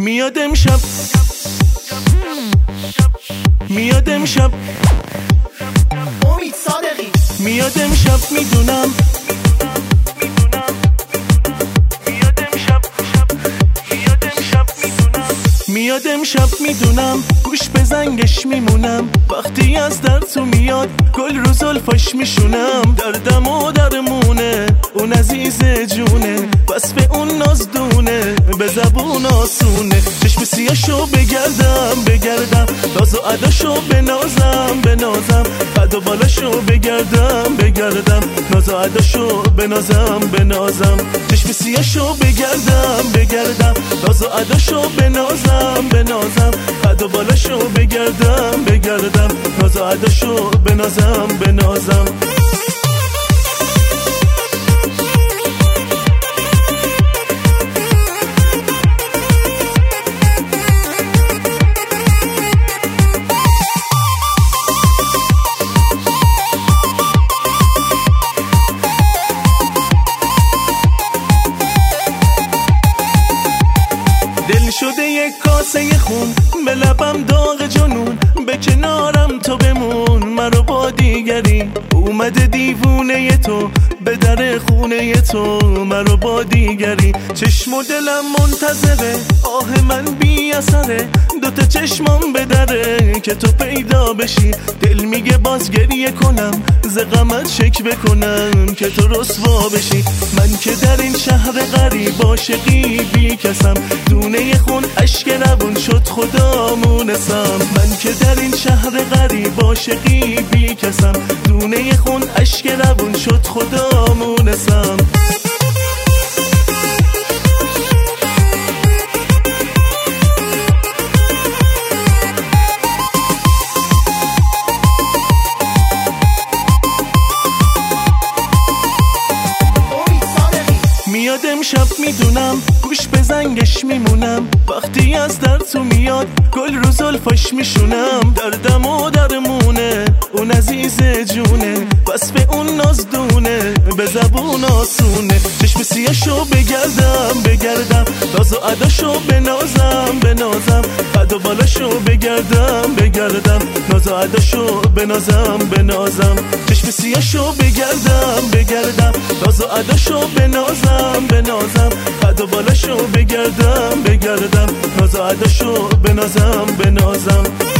میاد امشب، میاد امشب، امید صادقی میاد امشب میدونم، میاد امشب، میاد امشب میدونم، میاد امشب میدونم، گوش به زنگش میمونم، وقتی از در تو میاد گل رو زلفاش میشونم، دردم و درمونه اون عزیز جونه، وصف اون نازدونه به زبون آسونه، چشم سیاشو بگردم بگردم، ناز و عداشو بنازم بنازم، قد و بالاشو بگردم بگردم، ناز و عداشو بنازم بنازم، چشم سیاشو بگردم بگردم، ناز و عداشو بنازم بنازم، قد و بالاشو بگردم بگردم، ناز و عداشو بنازم بنازم. دل شده یک کاسه خون، به لبم داغ جنون، به کنارم تو بمون، منو با دیگری، اومده دیوونه تو به در خونه تو، منو با دیگری، چشم و دلم منتظره، آه من بی اثره، دوتا چشمام به دره که تو پیدا بشی، دل میگه باز گریه کنم، ز غمت شک بکنم که تو رسوا بشی، من که در این شهر غریب عاشقی بی کسم، دونه خون اشک روون شد خدا مونسم، من که در این شهر غریب عاشقی بی کسم، دونه خون اشک روون شد خدا مونسم. میاد امشب میدونم، گوش به زنگش میمونم، وقتی از در تو میاد گل رو زلفاش میشونم، دردم و درمونه اون عزیز جونه، وصف اون نازدونه به زبون آسونه، چشم سیاشو بگردم بگردم، ناز و عداشو بنازم بنازم، قد و بالاشو بگردم بگردم، ناز و عداشو بنازم بنازم، چشم سیاشو بگردم بگردم، ناز و عداشو بنازم بنازم، قد و بالاشو بگردم بگردم، ناز و عداشو بنازم بنازم.